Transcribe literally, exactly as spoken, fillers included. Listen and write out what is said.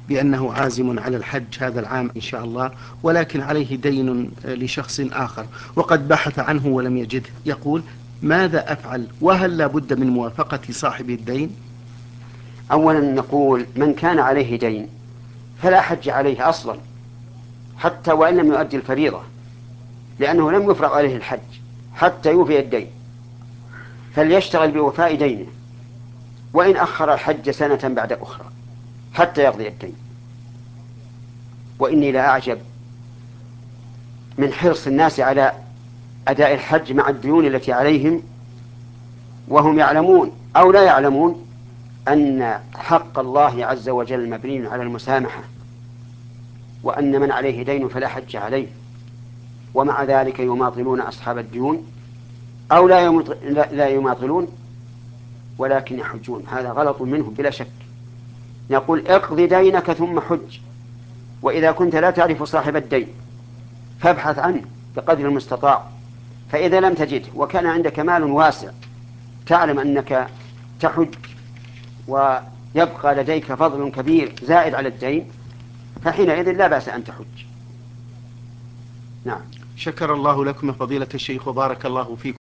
بأنه عازم على الحج هذا العام إن شاء الله، ولكن عليه دين لشخص آخر وقد بحث عنه ولم يجده، يقول: ماذا أفعل؟ وهل لا بد من موافقة صاحب الدين؟ أولا نقول من كان عليه دين فلا حج عليه أصلا، حتى وإن لم يؤدي الفريضة، لأنه لم يفرض عليه الحج حتى يوفي الدين، فليشتغل بوفاء دينه، وإن أخر الحج سنة بعد أخرى حتى يقضي الدين. وإني لا أعجب من حرص الناس على أداء الحج مع الديون التي عليهم، وهم يعلمون أو لا يعلمون أن حق الله عز وجل مبني على المسامحة، وأن من عليه دين فلا حج عليه، ومع ذلك يماطلون أصحاب الديون، أو لا لا يماطلون ولكن يحجون. هذا غلط منهم بلا شك. نقول: اقض دينك ثم حج، وإذا كنت لا تعرف صاحب الدين فابحث عنه بقدر المستطاع، فإذا لم تجده وكان عندك مال واسع تعلم أنك تحج ويبقى لديك فضل كبير زائد على الدين، فحينئذ لا بأس أن تحج. نعم. شكر الله لكم فضيلة الشيخ وبارك الله فيكم.